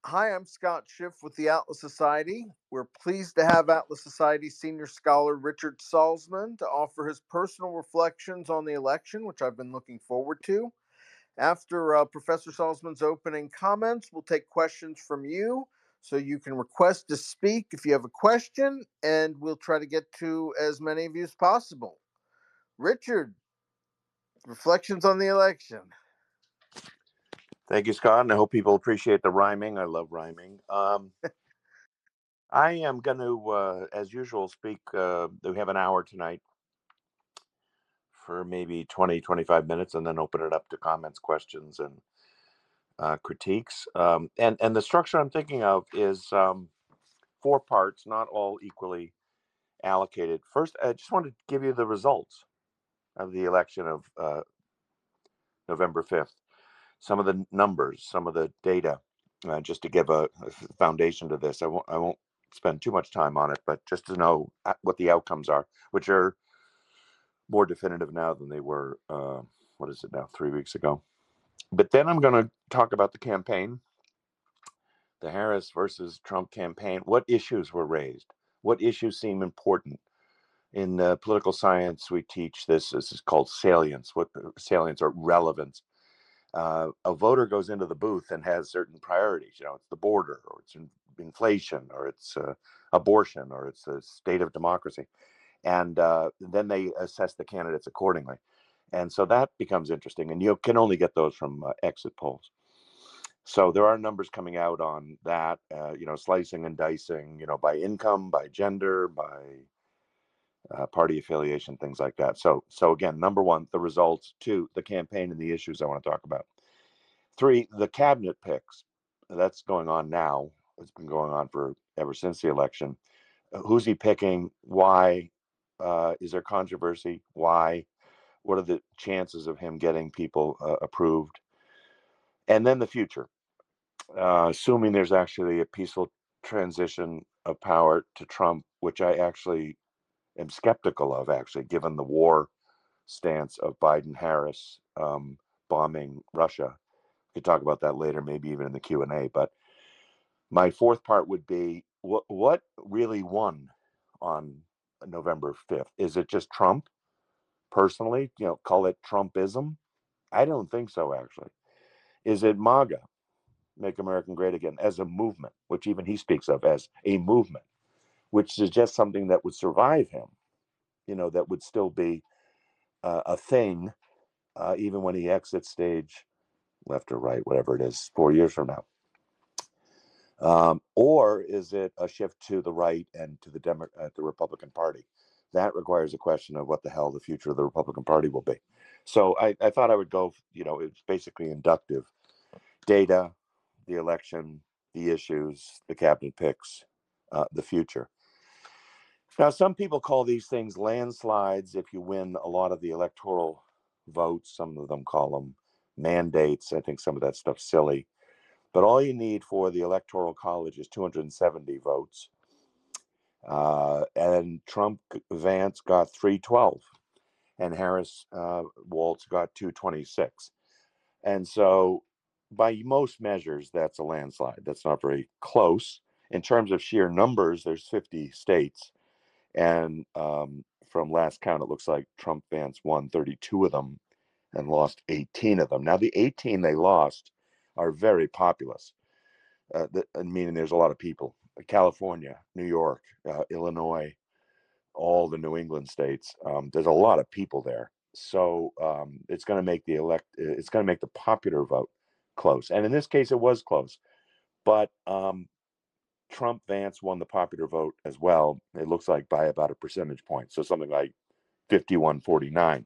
Hi, I'm Scott Schiff with the Atlas Society. We're pleased to have Atlas Society senior scholar Richard Salzman to offer his personal reflections on the election, which I've been looking forward to. After Professor Salzman's opening comments, we'll take questions from you. So you can request to speak if you have a question, and we'll try to get to as many of you as possible. Richard, reflections on the election. Thank you, Scott, and I hope people appreciate the rhyming. I love rhyming. I am going to, as usual, speak. We have an hour tonight for maybe 20, 25 minutes, and then open it up to comments, questions, and critiques. And the structure I'm thinking of is four parts, not all equally allocated. First, I just wanted to give you the results of the election of November 5th. Some of the numbers, some of the data, just to give a foundation to this. I won't spend too much time on it, but just to know what the outcomes are, which are more definitive now than they were, what is it now, 3 weeks ago. But then I'm going to talk about the campaign, the Harris versus Trump campaign. What issues were raised? What issues seem important? In political science, we teach this. This is called salience. What salience or relevance? A voter goes into the booth and has certain priorities. It's the border, or it's inflation, or it's abortion, or it's the state of democracy. And then they assess the candidates accordingly. And so that becomes interesting. And you can only get those from exit polls. So there are numbers coming out on that, slicing and dicing, by income, by gender, by party affiliation, things like that. So again, number one, the results. Two, the campaign and the issues I want to talk about. Three, the cabinet picks. That's going on now. It's been going on for ever since the election. Who's he picking? Why? Is there controversy? Why? What are the chances of him getting people approved? And then the future. Assuming there's actually a peaceful transition of power to Trump, which I actually am skeptical of, actually, given the war stance of Biden-Harris bombing Russia. We could talk about that later, maybe even in the Q&A. But my fourth part would be, what really won on November 5th? Is it just Trump personally? Call it Trumpism? I don't think so, actually. Is it MAGA, Make America Great Again, as a movement, which even he speaks of as a movement, which suggests something that would survive him, that would still be a thing, even when he exits stage left or right, whatever it is, 4 years from now. Or is it a shift to the right and to the Republican Party? That requires a question of what the hell the future of the Republican Party will be. So I thought I would go, it's basically inductive. Data, the election, the issues, the cabinet picks, the future. Now, some people call these things landslides if you win a lot of the electoral votes. Some of them call them mandates. I think some of that stuff's silly. But all you need for the Electoral College is 270 votes. And Vance got 312. And Harris Waltz got 226. And so by most measures, that's a landslide. That's not very close. In terms of sheer numbers, there's 50 states. And from last count, it looks like Vance won 32 of them and lost 18 of them. Now, the 18 they lost are very populous. Meaning there's a lot of people. California, New York, Illinois, all the New England states. There's a lot of people there, so it's going to make it's going to make the popular vote close. And in this case, it was close, but Vance won the popular vote as well. It looks like by about a percentage point, so something like 51-49.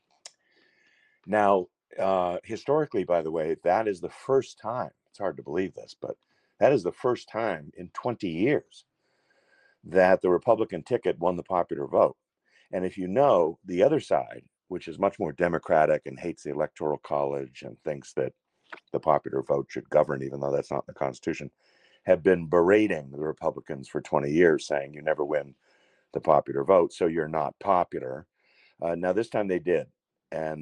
Now, historically, by the way, that is the first time. It's hard to believe this, but that is the first time in 20 years that the Republican ticket won the popular vote. And if you know, the other side, which is much more democratic and hates the Electoral College and thinks that the popular vote should govern, even though that's not in the Constitution, have been berating the Republicans for 20 years, saying you never win the popular vote, so you're not popular. Now, this time they did. And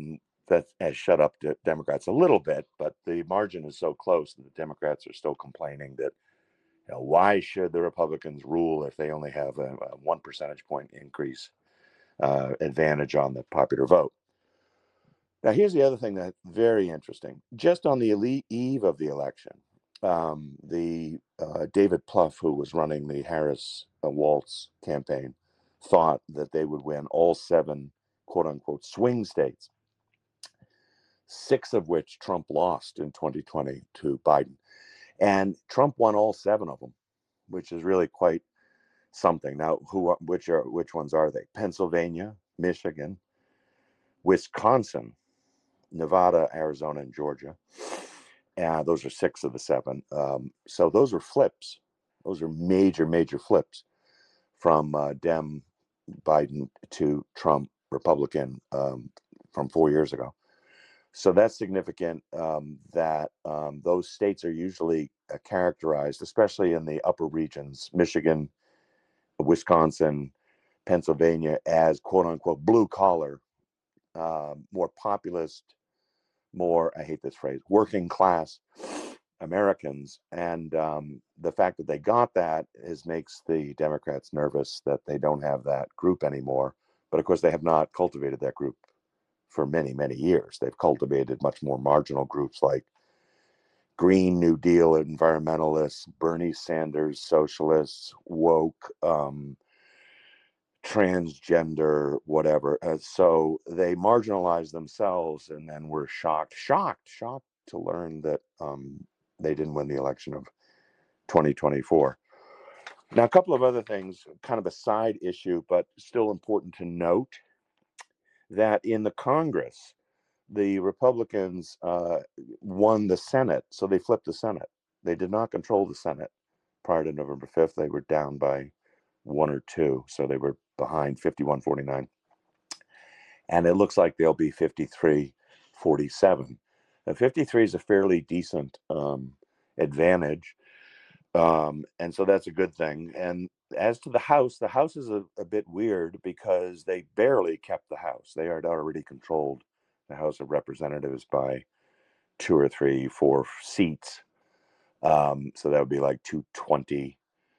that has shut up the Democrats a little bit, but the margin is so close that the Democrats are still complaining that, why should the Republicans rule if they only have a 1 percentage point increase advantage on the popular vote. Now, here's the other thing that's very interesting. Just on the eve of the election, the David Plouffe, who was running the Harris Walz campaign, thought that they would win all 7 quote unquote swing states, 6 of which Trump lost in 2020 to Biden. And Trump won all 7 of them, which is really quite something. Now, which ones are they? Pennsylvania, Michigan, Wisconsin, Nevada, Arizona, and Georgia. Those are 6 of the 7. So those are flips. Those are major, major flips from Dem Biden to Trump Republican from 4 years ago. So that's significant that those states are usually characterized, especially in the upper regions, Michigan, Wisconsin, Pennsylvania, as quote unquote blue collar, more populist, more, I hate this phrase, working class Americans. And the fact that they got that makes the Democrats nervous that they don't have that group anymore. But of course, they have not cultivated that group for many, many years. They've cultivated much more marginal groups like Green New Deal environmentalists, Bernie Sanders socialists, woke, transgender, whatever. So they marginalized themselves, and then were shocked to learn that they didn't win the election of 2024. Now, a couple of other things, kind of a side issue, but still important to note, that in the Congress, the Republicans won the Senate, so they flipped the Senate. They did not control the Senate prior to November 5th. They were down by 1 or 2, so they were behind 51-49. And it looks like they'll be 53-47. Now, 53 is a fairly decent advantage, and so that's a good thing. And as to the House is a bit weird because they barely kept the House. They had already controlled the House of Representatives by 2 or 3, 4 seats. So that would be like 220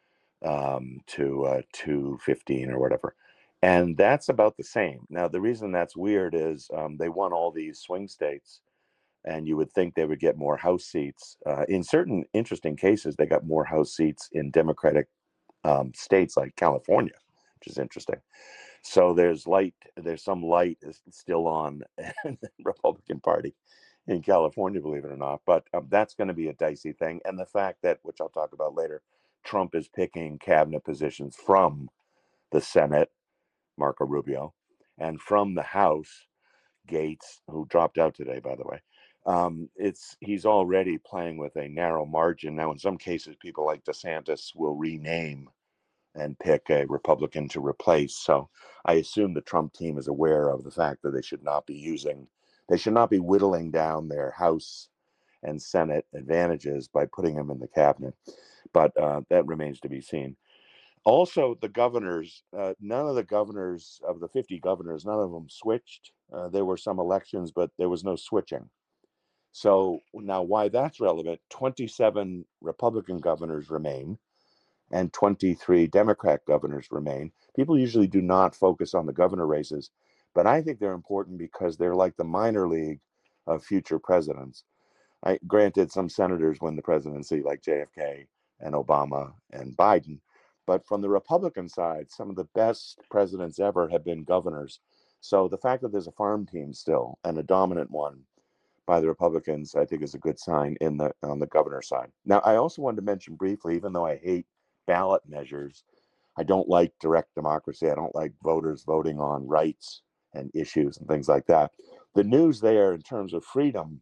to 215 or whatever. And that's about the same. Now, the reason that's weird is they won all these swing states, and you would think they would get more House seats. In certain interesting cases, they got more House seats in Democratic states like California, which is interesting. So there's some light is still on in the Republican Party in California, believe it or not. But that's going to be a dicey thing. And the fact that, which I'll talk about later, Trump is picking cabinet positions from the Senate, Marco Rubio, and from the House, Gates, who dropped out today, by the way. He's already playing with a narrow margin. Now, in some cases, people like DeSantis will rename and pick a Republican to replace. So I assume the Trump team is aware of the fact that they should not be whittling down their House and Senate advantages by putting them in the cabinet. But that remains to be seen. Also, the governors, none of the governors of the 50 governors, none of them switched. There were some elections, but there was no switching. So now why that's relevant, 27 Republican governors remain and 23 Democrat governors remain. People usually do not focus on the governor races, but I think they're important because they're like the minor league of future presidents. Granted, some senators win the presidency like JFK and Obama and Biden, but from the Republican side, some of the best presidents ever have been governors. So the fact that there's a farm team still, and a dominant one by the Republicans, I think is a good sign on the governor side. Now, I also wanted to mention briefly, even though I hate ballot measures, I don't like direct democracy. I don't like voters voting on rights and issues and things like that. The news there in terms of freedom,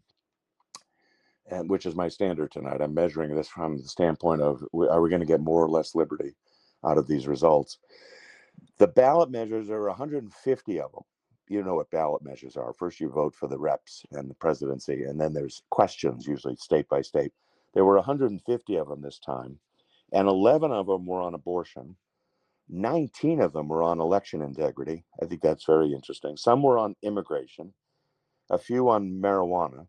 and which is my standard tonight, I'm measuring this from the standpoint of, are we going to get more or less liberty out of these results? The ballot measures, there are 150 of them. You know what ballot measures are. First, you vote for the reps and the presidency, and then there's questions, usually state by state. There were 150 of them this time, and 11 of them were on abortion. 19 of them were on election integrity. I think that's very interesting. Some were on immigration, a few on marijuana,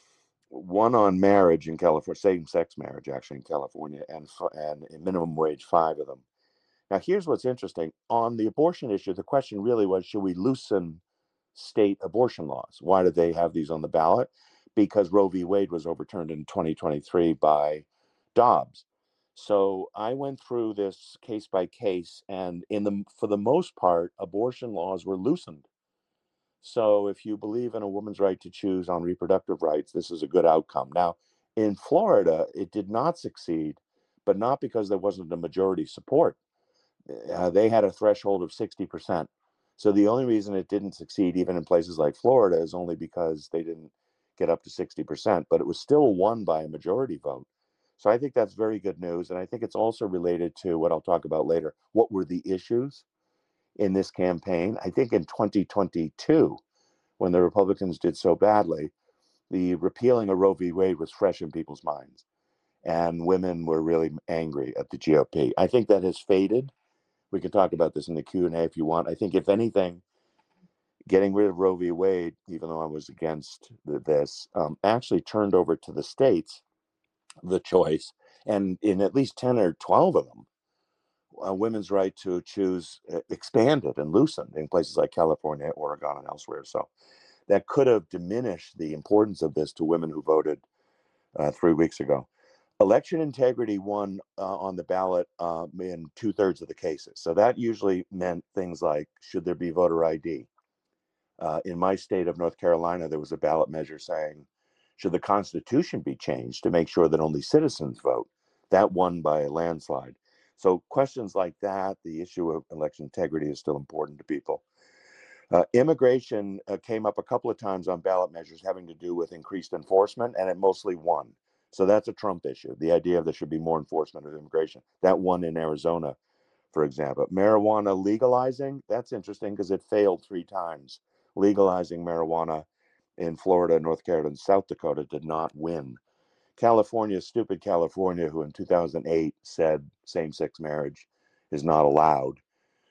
one on marriage in California, same-sex marriage actually in California, and minimum wage, 5 of them. Now, here's what's interesting. On the abortion issue, the question really was, should we loosen state abortion laws? Why did they have these on the ballot? Because Roe v. Wade was overturned in 2023 by Dobbs. So I went through this case by case, and for the most part, abortion laws were loosened. So if you believe in a woman's right to choose on reproductive rights, this is a good outcome. Now, in Florida, it did not succeed, but not because there wasn't a majority support. They had a threshold of 60%. So the only reason it didn't succeed, even in places like Florida, is only because they didn't get up to 60%, but it was still won by a majority vote. So I think that's very good news. And I think it's also related to what I'll talk about later. What were the issues in this campaign? I think in 2022, when the Republicans did so badly, the repealing of Roe v. Wade was fresh in people's minds. And women were really angry at the GOP. I think that has faded. We can talk about this in the Q&A if you want. I think, if anything, getting rid of Roe v. Wade, even though I was against this, actually turned over to the states the choice. And in at least 10 or 12 of them, women's right to choose expanded and loosened in places like California, Oregon, and elsewhere. So that could have diminished the importance of this to women who voted 3 weeks ago. Election integrity won on the ballot in 2/3 of the cases. So that usually meant things like, should there be voter ID? In my state of North Carolina, there was a ballot measure saying, should the Constitution be changed to make sure that only citizens vote? That won by a landslide. So questions like that, the issue of election integrity is still important to people. Immigration came up a couple of times on ballot measures having to do with increased enforcement, and it mostly won. So that's a Trump issue, the idea of there should be more enforcement of immigration. That won in Arizona, for example. Marijuana legalizing, that's interesting because it failed 3 times. Legalizing marijuana in Florida, North Carolina, and South Dakota did not win. California, stupid California, who in 2008 said same-sex marriage is not allowed.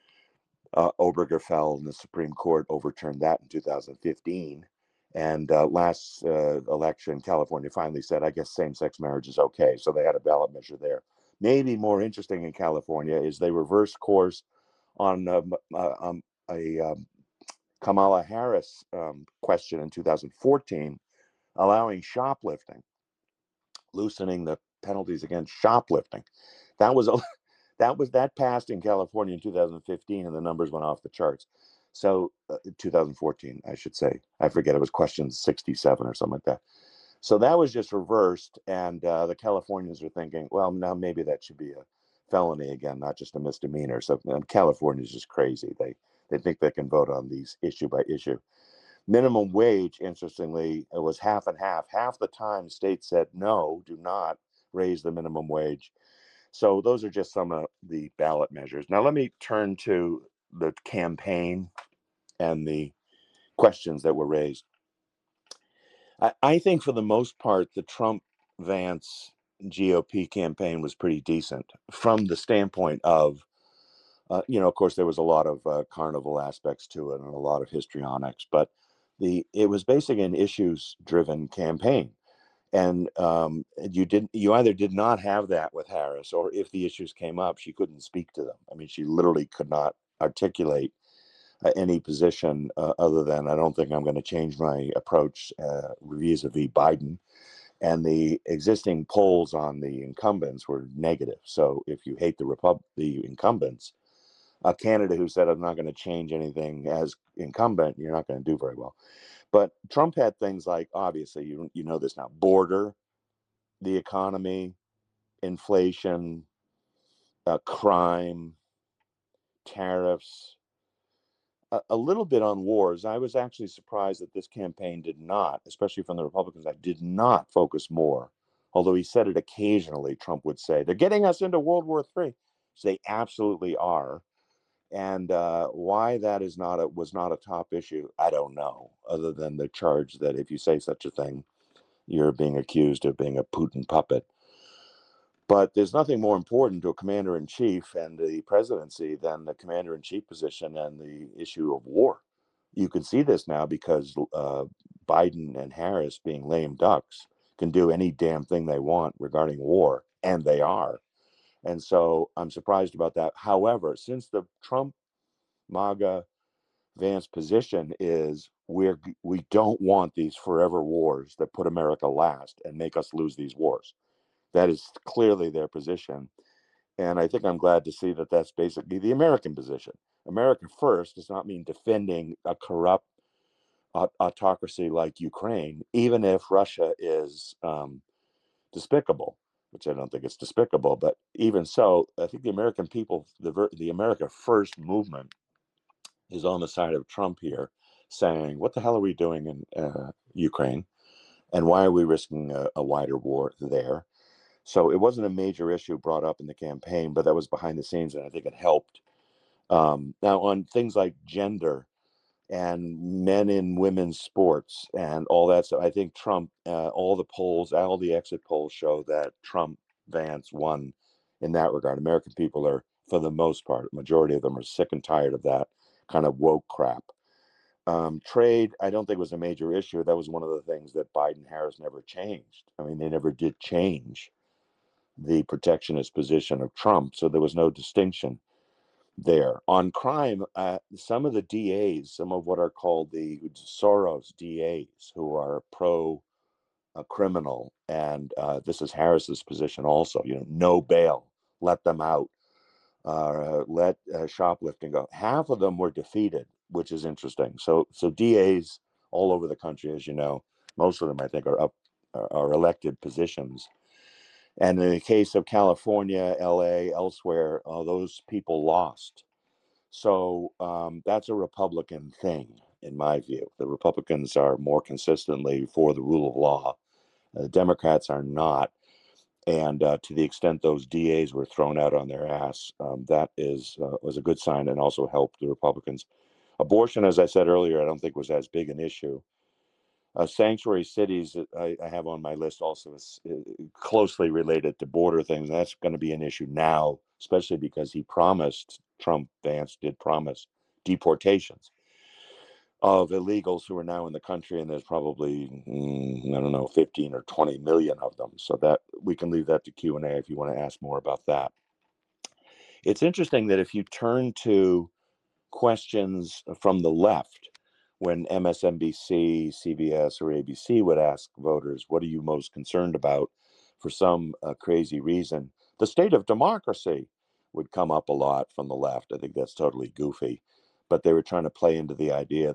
Obergefell in the Supreme Court overturned that in 2015. And last election, California finally said, I guess same-sex marriage is okay. So they had a ballot measure there. Maybe more interesting in California is they reversed course on a Kamala Harris question in 2014, allowing shoplifting, loosening the penalties against shoplifting. That was that passed in California in 2015, and the numbers went off the charts. So 2014, I should say. I forget, it was question 67 or something like that. So that was just reversed, and the Californians are thinking, well, now maybe that should be a felony again, not just a misdemeanor. So California is just crazy. They think they can vote on these issue by issue. Minimum wage, interestingly, it was half and half. Half the time, states said no, do not raise the minimum wage. So those are just some of the ballot measures. Now let me turn to the campaign and the questions that were raised. I think for the most part, the Trump-Vance GOP campaign was pretty decent from the standpoint of, of course, there was a lot of carnival aspects to it and a lot of histrionics, but it was basically an issues-driven campaign. And you either did not have that with Harris, or if the issues came up, she couldn't speak to them. I mean, she literally could not articulate any position other than, I don't think I'm going to change my approach vis-a-vis Biden. And the existing polls on the incumbents were negative. So if you hate the incumbents, a candidate who said, I'm not going to change anything as incumbent, you're not going to do very well. But Trump had things like, obviously, you know this now, border, the economy, inflation, crime, tariffs, a little bit on wars. I was actually surprised that this campaign did not, especially from the Republicans, that did not focus more. Although he said it occasionally, Trump would say, they're getting us into World War III. So they absolutely are. And why that was not a top issue, I don't know, other than the charge that if you say such a thing, you're being accused of being a Putin puppet. But there's nothing more important to a commander-in-chief and the presidency than the commander-in-chief position and the issue of war. you can see this now because Biden and Harris, being lame ducks, can do any damn thing they want regarding war, and they are. And so I'm surprised about that. However, since the Trump MAGA Vance position is we don't want these forever wars that put America last and make us lose these wars. That is clearly their position. And I think I'm glad to see that that's basically the American position. America first does not mean defending a corrupt autocracy like Ukraine, even if Russia is despicable, which I don't think it's despicable. But even so, I think the American people, the America First movement, is on the side of Trump here, saying, "What the hell are we doing in Ukraine, and why are we risking a wider war there?" So it wasn't a major issue brought up in the campaign, but that was behind the scenes, and I think it helped. Now, on things like gender and men in women's sports and all that stuff, I think Trump, all the polls, all the exit polls show that Trump Vance won in that regard. American people are, for the most part, majority of them are sick and tired of that kind of woke crap. Trade, I don't think was a major issue. That was one of the things that Biden Harris never changed. I mean, they never did change the protectionist position of Trump, so there was no distinction there. On crime, some of the DAs, some of what are called the Soros DAs, who are pro criminal, and this is Harris's position also, no bail, let them out, let shoplifting go. Half of them were defeated, which is interesting. So DAs all over the country, as you know, most of them I think are elected positions. And in the case of California, LA, elsewhere, those people lost. So that's a Republican thing, in my view. The Republicans are more consistently for the rule of law. The Democrats are not. And to the extent those DAs were thrown out on their ass, that was a good sign and also helped the Republicans. Abortion, as I said earlier, I don't think was as big an issue. Sanctuary cities, I have on my list also, is closely related to border things. And that's going to be an issue now, especially because Vance did promise deportations of illegals who are now in the country, and there's probably I don't know, 15 or 20 million of them. So that we can leave that to Q&A if you want to ask more about that. It's interesting that if you turn to questions from the left, when MSNBC, CBS, or ABC would ask voters, what are you most concerned about, for some crazy reason, the state of democracy would come up a lot from the left. I think that's totally goofy, but they were trying to play into the idea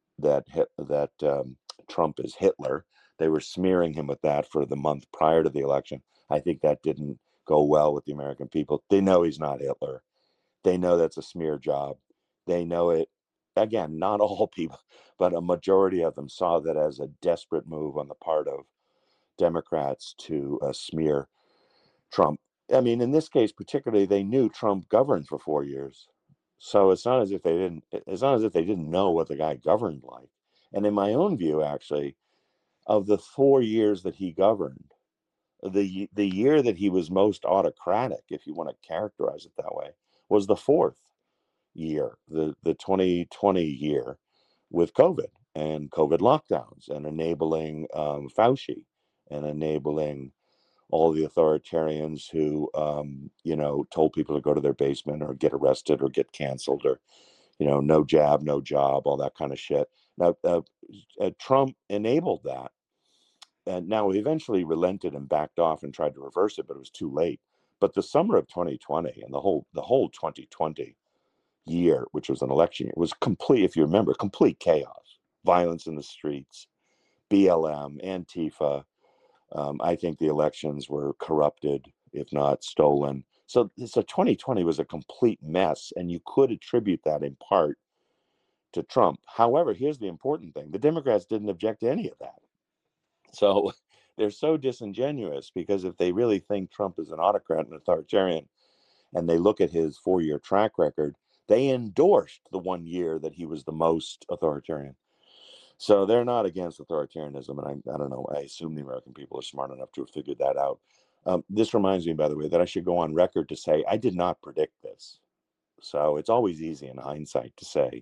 that Trump is Hitler. They were smearing him with that for the month prior to the election. I think that didn't go well with the American people. They know he's not Hitler. They know that's a smear job. They know it. Again, not all people, but a majority of them saw that as a desperate move on the part of Democrats to smear Trump. I mean, in this case particularly, they knew Trump governed for 4 years, so it's not as if they didn't. It's not as if they didn't know what the guy governed like. And in my own view, actually, of the 4 years that he governed, the year that he was most autocratic, if you want to characterize it that way, was the fourth year, the 2020 year, with COVID and COVID lockdowns and enabling Fauci and enabling all the authoritarians who, told people to go to their basement or get arrested or get canceled or, no jab, no job, all that kind of shit. Now, Trump enabled that. And now he eventually relented and backed off and tried to reverse it, but it was too late. But the summer of 2020 and the whole 2020 year, which was an election year, was complete, if you remember, complete chaos, violence in the streets, BLM, Antifa. I think the elections were corrupted, if not stolen. So 2020 was a complete mess, and you could attribute that in part to Trump. However, here's the important thing: the Democrats didn't object to any of that. So they're so disingenuous, because if they really think Trump is an autocrat and authoritarian, and they look at his 4-year track record, they endorsed the 1 year that he was the most authoritarian. So they're not against authoritarianism. And I don't know, I assume the American people are smart enough to have figured that out. This reminds me, by the way, that I should go on record to say I did not predict this. So it's always easy in hindsight to say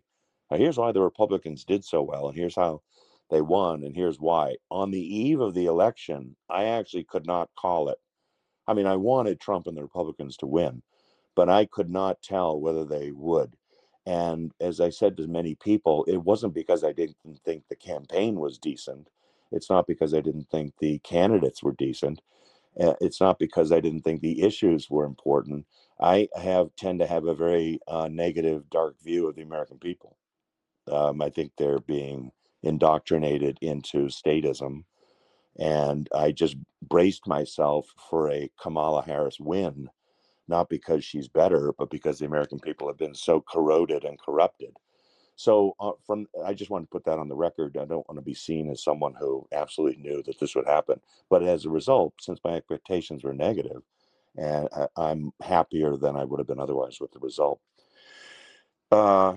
Here's why the Republicans did so well, and here's how they won, and here's why. On the eve of the election, I actually could not call it. I mean, I wanted Trump and the Republicans to win, but I could not tell whether they would. And as I said to many people, it wasn't because I didn't think the campaign was decent. It's not because I didn't think the candidates were decent. It's not because I didn't think the issues were important. I tend to have a very negative, dark view of the American people. I think they're being indoctrinated into statism, and I just braced myself for a Kamala Harris win, not because she's better, but because the American people have been so corroded and corrupted. So, I just want to put that on the record. I don't want to be seen as someone who absolutely knew that this would happen. But as a result, since my expectations were negative, and I'm happier than I would have been otherwise with the result. Uh,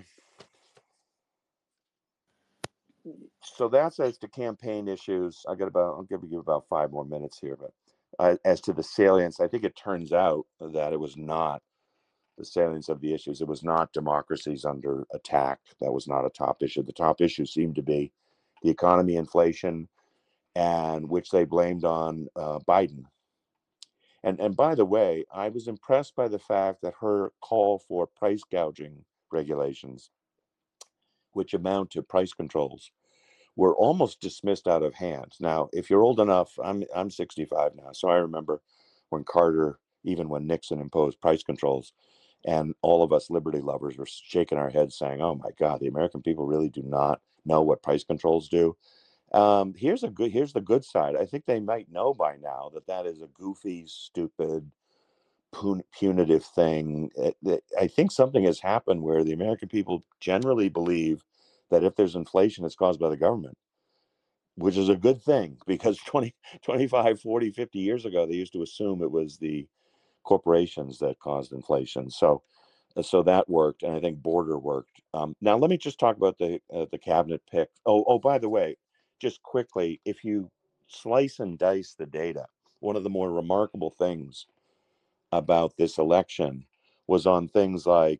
so that's as to campaign issues. I'll give you about 5 more minutes here, but as to the salience, I think it turns out that it was not the salience of the issues. It was not democracies under attack. That was not a top issue. The top issue seemed to be the economy, inflation, and which they blamed on Biden. And by the way, I was impressed by the fact that her call for price gouging regulations, which amount to price controls, were almost dismissed out of hand. Now, if you're old enough, I'm 65 now, so I remember when Carter, even when Nixon imposed price controls, and all of us liberty lovers were shaking our heads saying, "Oh my God, the American people really do not know what price controls do." Here's the good side. I think they might know by now that that is a goofy, stupid, punitive thing. I think something has happened where the American people generally believe that if there's inflation, it's caused by the government, which is a good thing because 20, 25, 40, 50 years ago, they used to assume it was the corporations that caused inflation. So that worked, and I think border worked. Now let me just talk about the cabinet pick. Oh, by the way, just quickly, if you slice and dice the data, one of the more remarkable things about this election was on things like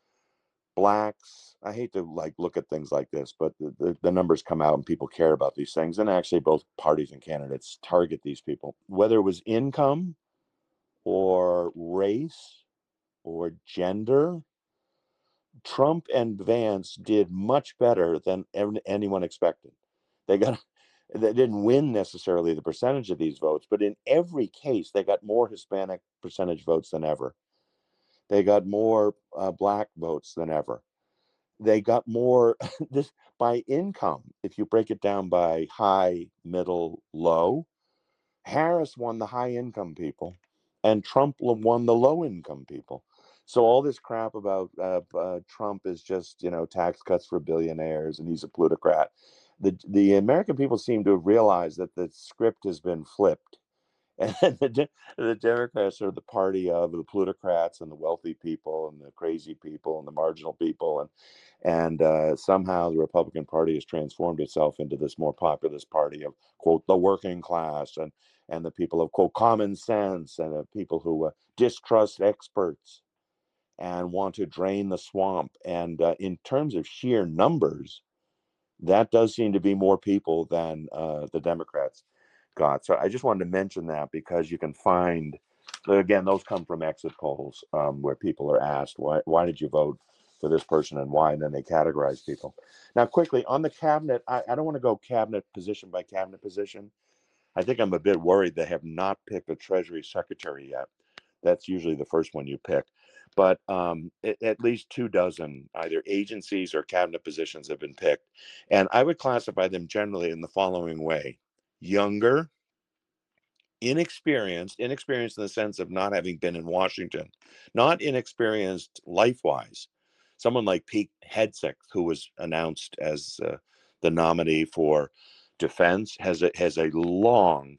blacks. I hate to look at things like this, but the numbers come out and people care about these things, and actually both parties and candidates target these people, whether it was income or race or gender. Trump and Vance did much better than anyone expected. They got they didn't win necessarily the percentage of these votes, but in every case they got more Hispanic percentage votes than ever. They got more black votes than ever. They got more this by income. If you break it down by high, middle, low, Harris won the high income people, and Trump won the low income people. So all this crap about Trump is just tax cuts for billionaires and he's a plutocrat. The American people seem to have realized that the script has been flipped, and the Democrats are the party of the plutocrats and the wealthy people and the crazy people and the marginal people, and somehow the Republican Party has transformed itself into this more populist party of quote the working class and the people of quote common sense and the people who distrust experts and want to drain the swamp. And in terms of sheer numbers, that does seem to be more people than the Democrats got. So I just wanted to mention that because you can find, again, those come from exit polls where people are asked, why did you vote for this person and why? And then they categorize people. Now, quickly, on the cabinet, I don't want to go cabinet position by cabinet position. I think I'm a bit worried they have not picked a Treasury Secretary yet. That's usually the first one you pick. But at least 24 either agencies or cabinet positions have been picked. And I would classify them generally in the following way: younger, inexperienced in the sense of not having been in Washington, not inexperienced life wise. Someone like Pete Hegseth, who was announced as the nominee for defense, has a long,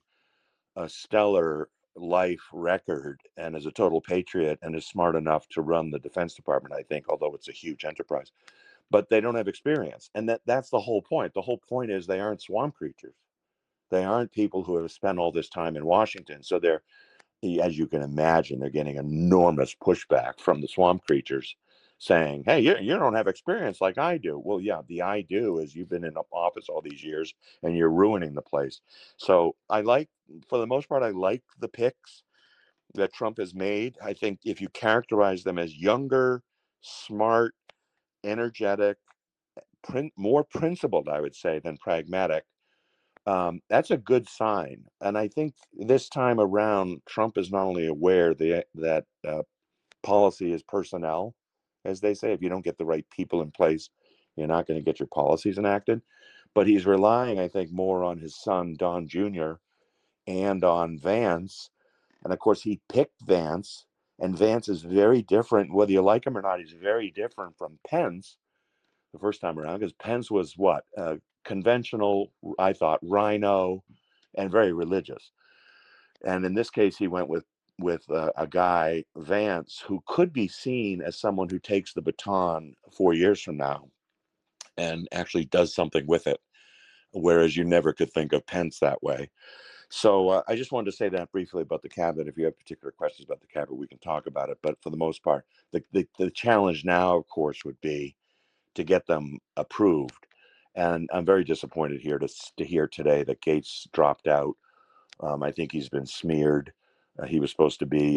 stellar life record and is a total patriot and is smart enough to run the Defense Department, I think, although it's a huge enterprise. But they don't have experience. And that's the whole point. The whole point is they aren't swamp creatures. They aren't people who have spent all this time in Washington. So as you can imagine, they're getting enormous pushback from the swamp creatures. saying, hey, you don't have experience like I do. Well, yeah, the I do is you've been in office all these years and you're ruining the place. So for the most part, I like the picks that Trump has made. I think if you characterize them as younger, smart, energetic, more principled, I would say, than pragmatic, that's a good sign. And I think this time around, Trump is not only aware that policy is personnel, as they say. If you don't get the right people in place, you're not going to get your policies enacted. But he's relying, I think, more on his son, Don Jr., and on Vance. And of course, he picked Vance, and Vance is very different. Whether you like him or not, he's very different from Pence the first time around, because Pence was what? Conventional, I thought, rhino, and very religious. And in this case, he went with a guy, Vance, who could be seen as someone who takes the baton 4 years from now and actually does something with it, whereas you never could think of Pence that way. So I just wanted to say that briefly about the cabinet. If you have particular questions about the cabinet, we can talk about it. But for the most part, the challenge now, of course, would be to get them approved. And I'm very disappointed here to hear today that Gates dropped out. I think he's been smeared. He was supposed to be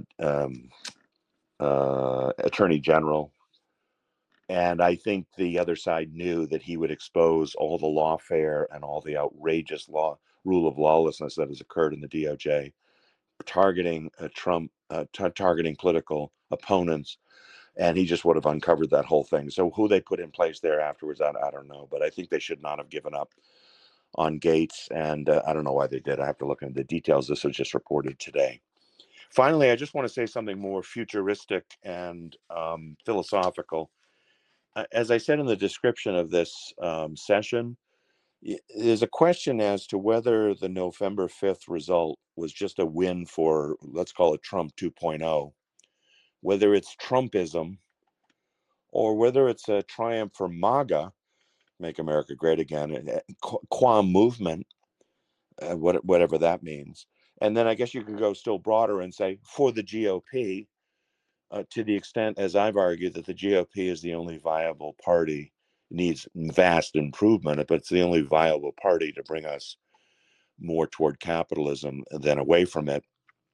attorney general. And I think the other side knew that he would expose all the lawfare and all the outrageous rule of lawlessness that has occurred in the DOJ, targeting Trump, targeting political opponents. And he just would have uncovered that whole thing. So who they put in place there afterwards, I don't know. But I think they should not have given up on Gates. And I don't know why they did. I have to look into the details. This was just reported today. Finally, I just want to say something more futuristic and philosophical. As I said in the description of this session, there's a question as to whether the November 5th result was just a win for, let's call it Trump 2.0, whether it's Trumpism or whether it's a triumph for MAGA, Make America Great Again, qua movement, whatever that means. And then I guess you could go still broader and say for the GOP, to the extent, as I've argued, that the GOP is the only viable party, needs vast improvement, but it's the only viable party to bring us more toward capitalism than away from it.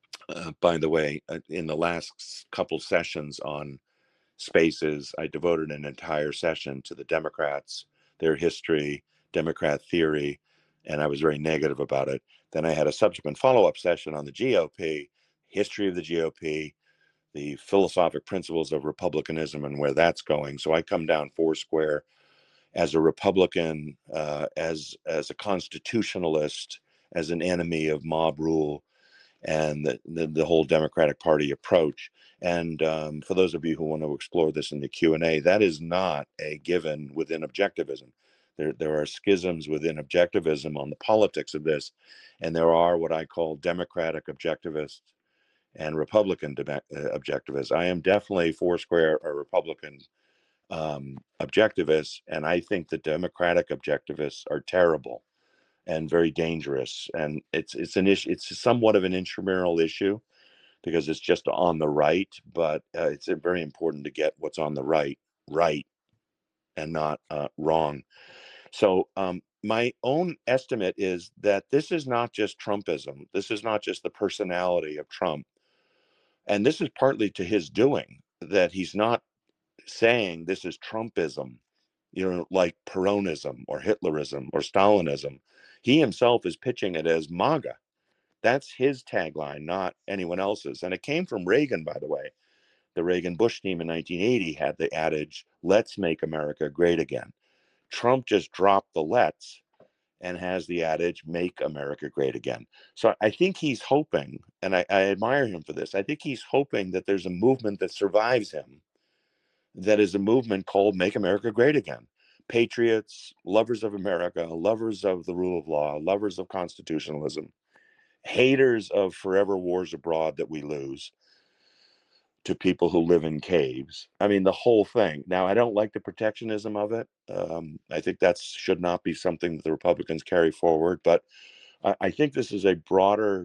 By the way, in the last couple sessions on Spaces, I devoted an entire session to the Democrats, their history, Democrat theory, and I was very negative about it. Then I had a subsequent follow-up session on the GOP, history of the GOP, the philosophic principles of republicanism and where that's going. So I come down four square as a Republican, as a constitutionalist, as an enemy of mob rule and the whole Democratic Party approach. And for those of you who want to explore this in the Q&A, that is not a given within objectivism. There are schisms within objectivism on the politics of this, and there are what I call Democratic objectivists and Republican objectivists. I am definitely foursquare a Republican objectivist, and I think the Democratic objectivists are terrible and very dangerous. And it's an issue. It's somewhat of an intramural issue because it's just on the right, but it's very important to get what's on the right, and not wrong. So my own estimate is that this is not just Trumpism. This is not just the personality of Trump. And this is partly to his doing, that he's not saying this is Trumpism, like Peronism or Hitlerism or Stalinism. He himself is pitching it as MAGA. That's his tagline, not anyone else's. And it came from Reagan, by the way. The Reagan-Bush team in 1980 had the adage, let's make America great again. Trump just dropped the let's and has the adage, make America great again. So I think he's hoping, and I admire him for this, I think he's hoping that there's a movement that survives him that is a movement called Make America Great Again. Patriots, lovers of America, lovers of the rule of law, lovers of constitutionalism, haters of forever wars abroad that we lose to people who live in caves. I mean, the whole thing. Now, I don't like the protectionism of it. I think that should not be something that the Republicans carry forward. But I think this is a broader,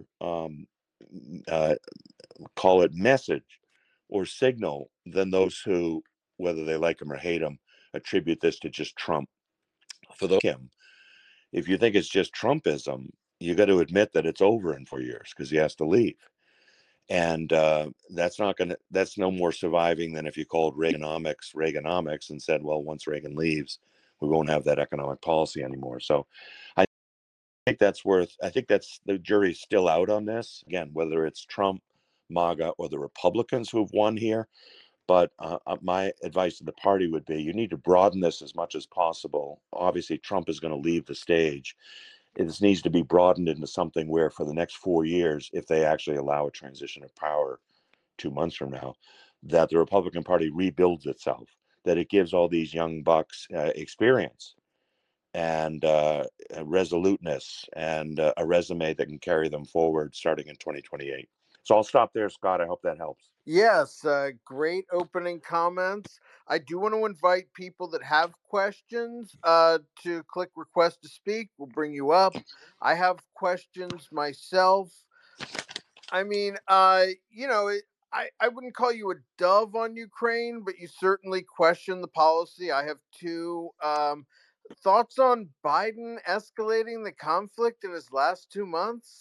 call it message or signal than those who whether they like him or hate him, attribute this to just Trump. For those him, if you think it's just Trumpism, you got to admit that it's over in 4 years because he has to leave. And that's no more surviving than if you called Reaganomics and said, well, once Reagan leaves, we won't have that economic policy anymore. So I think that's the jury's still out on this. Again, whether it's Trump, MAGA, or the Republicans who've won here. But my advice to the party would be you need to broaden this as much as possible. Obviously, Trump is going to leave the stage. This needs to be broadened into something where for the next 4 years, if they actually allow a transition of power 2 months from now, that the Republican Party rebuilds itself, that it gives all these young bucks experience and resoluteness and a resume that can carry them forward starting in 2028. So I'll stop there, Scott. I hope that helps. Yes, great opening comments. I do want to invite people that have questions to click request to speak. We'll bring you up. I have questions myself. I mean, I wouldn't call you a dove on Ukraine, but you certainly question the policy. I have two thoughts on Biden escalating the conflict in his last 2 months.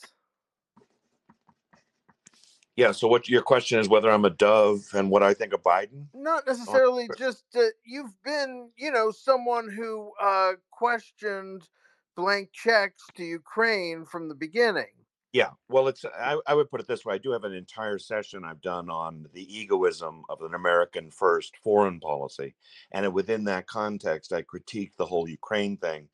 Yeah. So what your question is whether I'm a dove and what I think of Biden? Not necessarily, just you've been, someone who questioned blank checks to Ukraine from the beginning. Yeah. Well, I would put it this way. I do have an entire session I've done on the egoism of an American first foreign policy. And within that context, I critique the whole Ukraine thing.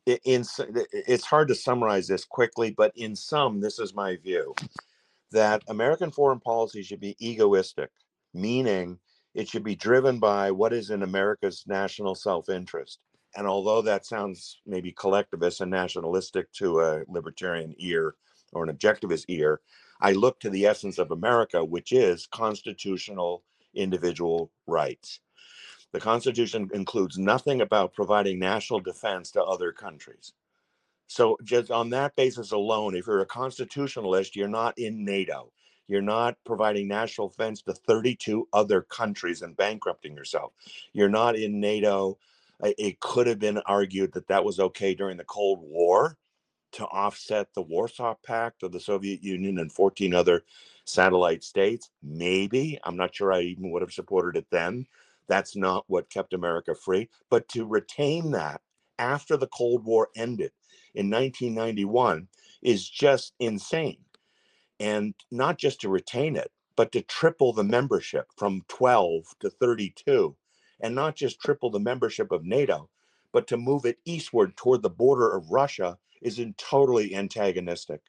It's hard to summarize this quickly, but in sum, this is my view that American foreign policy should be egoistic, meaning it should be driven by what is in America's national self-interest. And although that sounds maybe collectivist and nationalistic to a libertarian ear or an objectivist ear, I look to the essence of America, which is constitutional individual rights. The Constitution includes nothing about providing national defense to other countries. So just on that basis alone, if you're a constitutionalist, you're not in NATO. You're not providing national defense to 32 other countries and bankrupting yourself. You're not in NATO. It could have been argued that that was okay during the Cold War to offset the Warsaw Pact of the Soviet Union and 14 other satellite states. Maybe. I'm not sure I even would have supported it then. That's not what kept America free. But to retain that after the Cold War ended in 1991 is just insane. And not just to retain it, but to triple the membership from 12 to 32, and not just triple the membership of NATO, but to move it eastward toward the border of Russia is totally antagonistic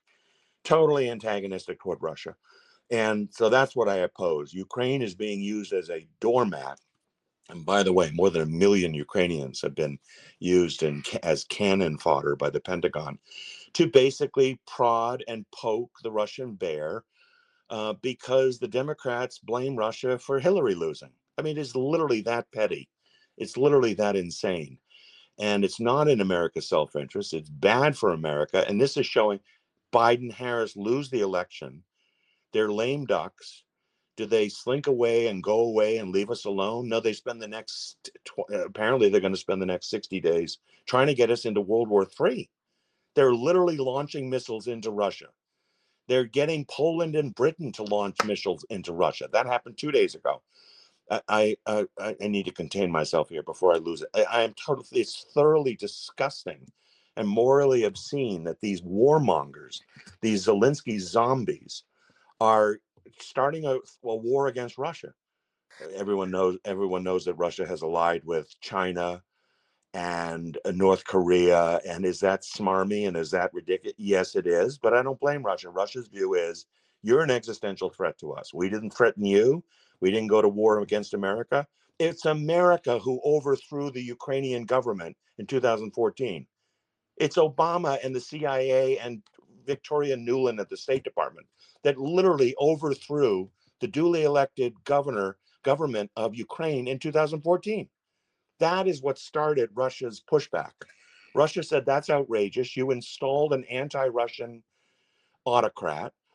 toward Russia. And so that's what I oppose. Ukraine is being used as a doormat. And by the way, more than 1 million Ukrainians have been used as cannon fodder by the Pentagon to basically prod and poke the Russian bear because the Democrats blame Russia for Hillary losing. I mean, it's literally that petty. It's literally that insane. And it's not in America's self-interest. It's bad for America. And this is showing Biden, Harris lose the election. They're lame ducks. Do they slink away and go away and leave us alone? No, they spend the next, apparently they're going to spend the next 60 days trying to get us into World War III. They're literally launching missiles into Russia. They're getting Poland and Britain to launch missiles into Russia. That happened 2 days ago. I need to contain myself here before I lose it. I am totally, it's thoroughly disgusting and morally obscene that these warmongers, these Zelensky zombies, are starting a war against Russia. Everyone knows that Russia has allied with China and North Korea. And is that smarmy and is that ridiculous? Yes, it is. But I don't blame Russia. Russia's view is you're an existential threat to us. We didn't threaten you. We didn't go to war against America. It's America who overthrew the Ukrainian government in 2014. It's Obama and the CIA and Victoria Nuland at the State Department that literally overthrew the duly elected government of Ukraine in 2014. That is what started Russia's pushback. Russia said, that's outrageous. You installed an anti-Russian autocrat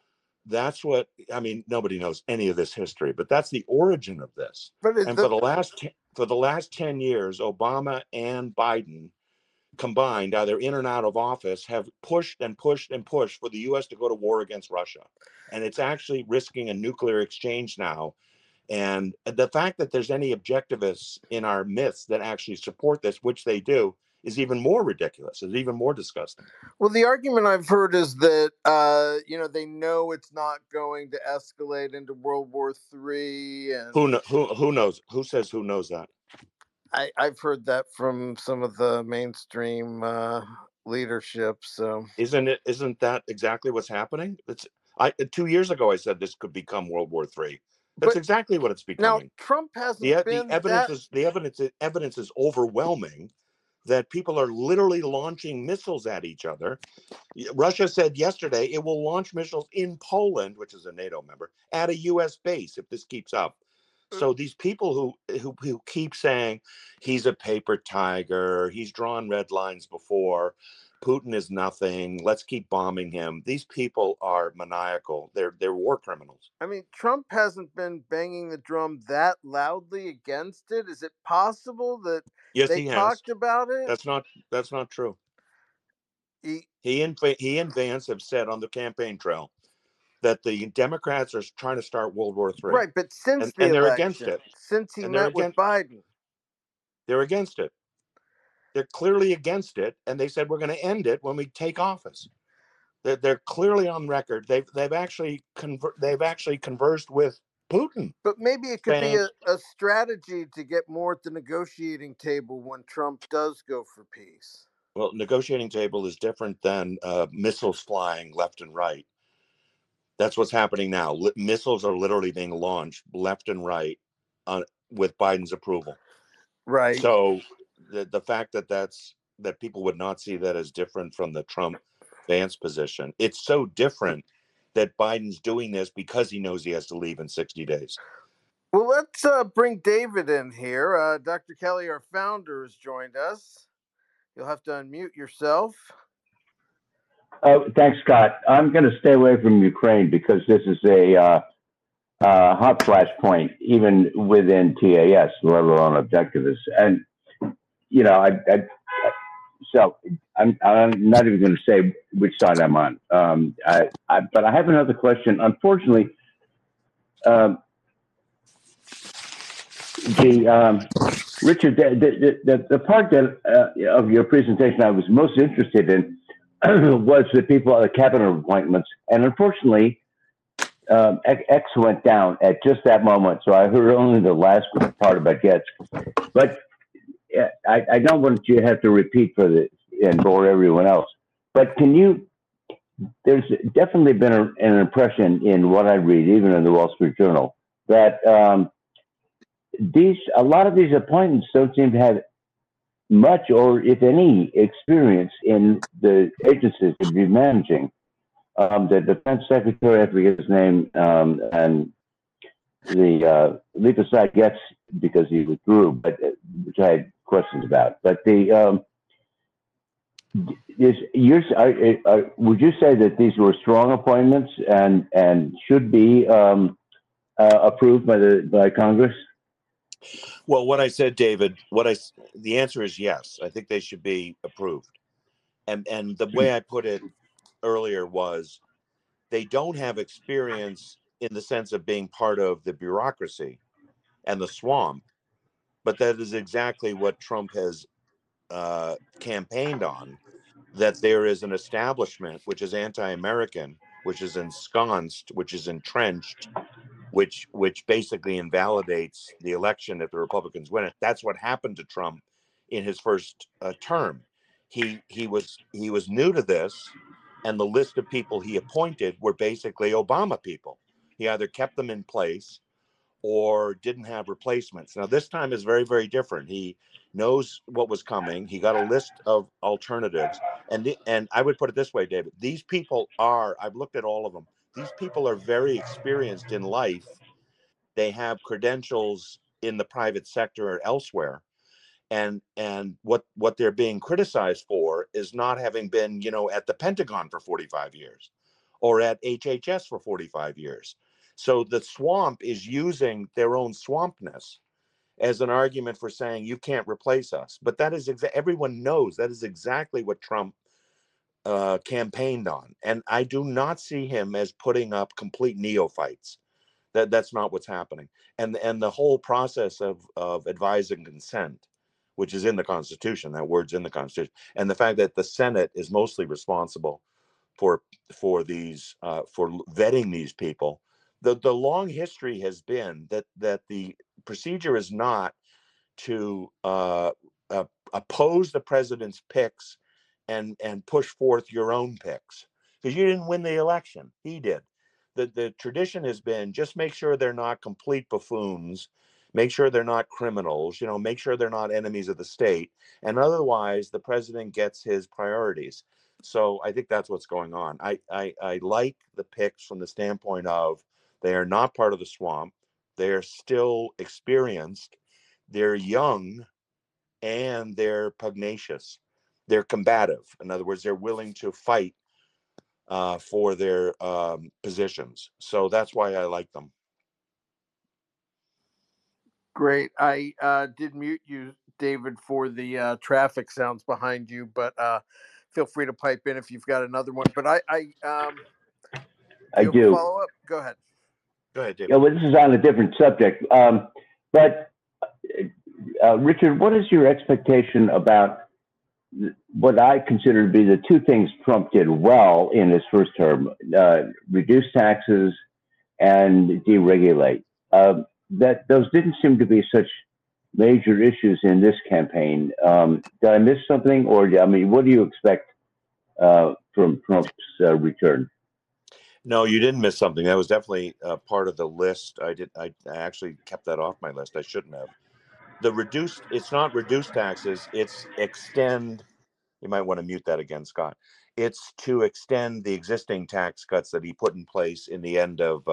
that's what I mean. Nobody knows any of this history, but that's the origin of this. But And for the last 10 years, Obama and Biden combined, either in and out of office, have pushed and pushed and pushed for the US to go to war against Russia. And it's actually risking a nuclear exchange now. And the fact that there's any objectivists in our myths that actually support this, which they do, is even more ridiculous. It's even more disgusting. Well, the argument I've heard is that they know it's not going to escalate into World War III, and Who knows? Who says who knows that? I've heard that from some of the mainstream leadership. So isn't that exactly what's happening? 2 years ago I said this could become World War III. That's but exactly what it's now becoming. Trump The hasn't been that. evidence is overwhelming that people are literally launching missiles at each other. Russia said yesterday it will launch missiles in Poland, which is a NATO member, at a US base if this keeps up. So these people who keep saying he's a paper tiger, he's drawn red lines before, Putin is nothing, let's keep bombing him. These people are maniacal. They're war criminals. I mean, Trump hasn't been banging the drum that loudly against it. Is it possible that Yes, they he has. talked about it? That's not true. He, He and Vance have said on the campaign trail that the Democrats are trying to start World War III. right, but since the And they're against election, it. since he And they're met with Biden, against it. They're clearly against it, and they said we're going to end it when we take office. They're clearly on record. They've actually conversed with Putin. but maybe it could be Saying, a strategy to get more at the negotiating table when Trump does go for peace. well, negotiating table is different than missiles flying left and right. That's what's happening now. Missiles are literally being launched left and right with Biden's approval. Right. So the fact that people would not see that as different from the Trump Vance position, it's so different that Biden's doing this because he knows he has to leave in 60 days. Well, let's bring David in here. Dr. Kelly, our founder, has joined us. You'll have to unmute yourself. Thanks, Scott. I'm going to stay away from Ukraine because this is a hot flashpoint, even within TAS, let alone objectivists. And so I'm not even going to say which side I'm on. But I have another question. Unfortunately, Richard, the part that of your presentation I was most interested in was the people, the cabinet appointments, and unfortunately, X went down at just that moment. So I heard only the last part about Getz, but I don't want you to have to repeat and bore everyone else. But there's definitely been an impression in what I read, even in the Wall Street Journal, that a lot of these appointments don't seem to have much or if any experience in the agencies to be managing. The defense secretary, I forget his name, and the leap aside Getz because he withdrew, but which I had questions about. But would you say that these were strong appointments and should be approved by Congress? Well, what I said, David, the answer is yes. I think they should be approved. And the way I put it earlier was they don't have experience in the sense of being part of the bureaucracy and the swamp, but that is exactly what Trump has campaigned on, that there is an establishment which is anti-American, which is ensconced, which is entrenched, which basically invalidates the election if the Republicans win it. That's what happened to Trump in his first term. He was new to this, and the list of people he appointed were basically Obama people. He either kept them in place or didn't have replacements. Now this time is very, very different. He knows what was coming. He got a list of alternatives, and I would put it this way, David. These people I've looked at all of them. These people are very experienced in life. They have credentials in the private sector or elsewhere. And what they're being criticized for is not having been, at the Pentagon for 45 years or at HHS for 45 years. So the swamp is using their own swampness as an argument for saying you can't replace us. But that is everyone knows that is exactly what Trump campaigned on, and I do not see him as putting up complete neophytes. That's not what's happening. And the whole process of advise and consent, which is in the Constitution, that word's in the Constitution, and the fact that the Senate is mostly responsible for these for vetting these people. The long history has been that the procedure is not to oppose the president's picks and push forth your own picks, because you didn't win the election, he did. The tradition has been just make sure they're not complete buffoons, make sure they're not criminals, make sure they're not enemies of the state, and otherwise the president gets his priorities. So I think that's what's going on. I like the picks from the standpoint of they are not part of the swamp, they're still experienced, they're young, and they're pugnacious, they're combative. In other words, they're willing to fight for their positions. So that's why I like them. Great. I did mute you, David, for the traffic sounds behind you, but feel free to pipe in if you've got another one. But I you have a do. follow up? Go ahead. Go ahead, David. Yeah, well, this is on a different subject. But Richard, what is your expectation about what I consider to be the two things Trump did well in his first term: reduce taxes and deregulate? That those didn't seem to be such major issues in this campaign. Did I miss something, or what do you expect from Trump's return? No, you didn't miss something. That was definitely part of the list. I actually kept that off my list. I shouldn't have. It's not reduced taxes, it's extend. You might want to mute that again, Scott. It's to extend the existing tax cuts that he put in place in the end of